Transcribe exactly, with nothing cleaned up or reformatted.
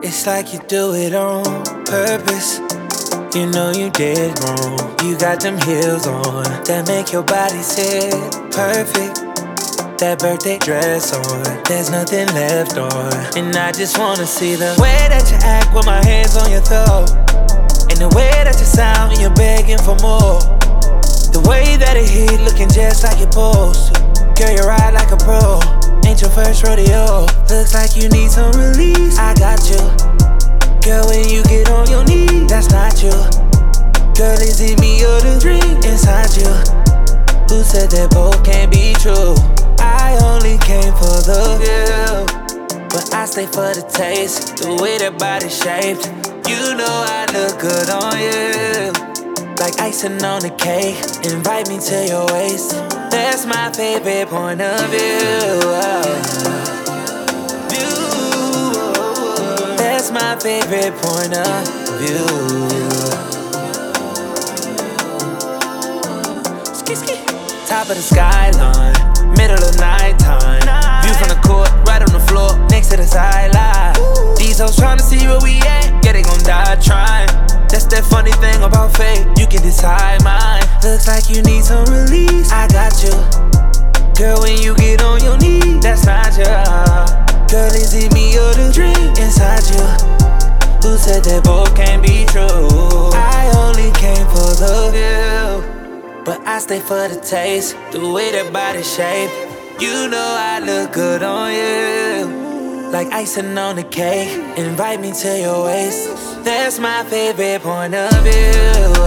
It's like you do it on purpose. You know you did wrong. You got them heels on that make your body sit perfect. That birthday dress on, there's nothing left on. And I just wanna see the way that you act with my hands on your throat, and the way that you sound when you're begging for more. The way that it hit, looking just like you're supposed to. Girl, you ride like a pro, ain't your first rodeo. Looks like you need some release, I got you. Girl, when you get on your knees, that's not you. Girl, is it me or the dream inside you? Who said that both can't be true? I only came for the view, but I stay for the taste. The way that body shaped, you know I look good on you. Like icing on the cake, invite me to your waist. That's my favorite point of view. View. That's my favorite point of view. Top of the skyline, middle of nighttime. View from the court, right on the floor, next to the sideline. These hoes tryna see where we at, yeah, they gon' die trying. That's that funny thing about fate, you can decide mine. Looks like you need some release, I got you. Girl, when you get on your knees, that's not you. Girl, is it me or the dream inside you? Who said that both can't be true? I only came for the view, but I stay for the taste. The way that body shape, you know I look good on you. Like icing on the cake, invite me to your waist. That's my favorite point of view.